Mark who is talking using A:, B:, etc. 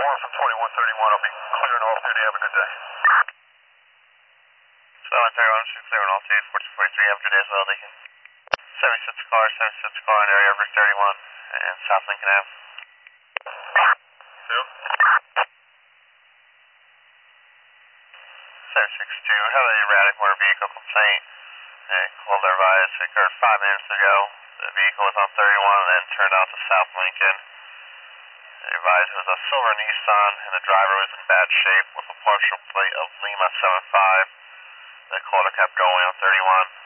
A: 4 from 2131. I'll be clearing off duty. Have a good day. 2131, should clear on all state 1443. Have a good day as well, Deacon. 76 car in area over 31 and South Lincoln Ave. 2. 762, have an erratic motor vehicle complaint. Called their advice, occurred 5 minutes ago. The vehicle was on 31 and then turned out to South Lincoln. They advised it was a silver Nissan and the driver was in bad shape with a partial plate of Lima 75. The caller kept going on 31.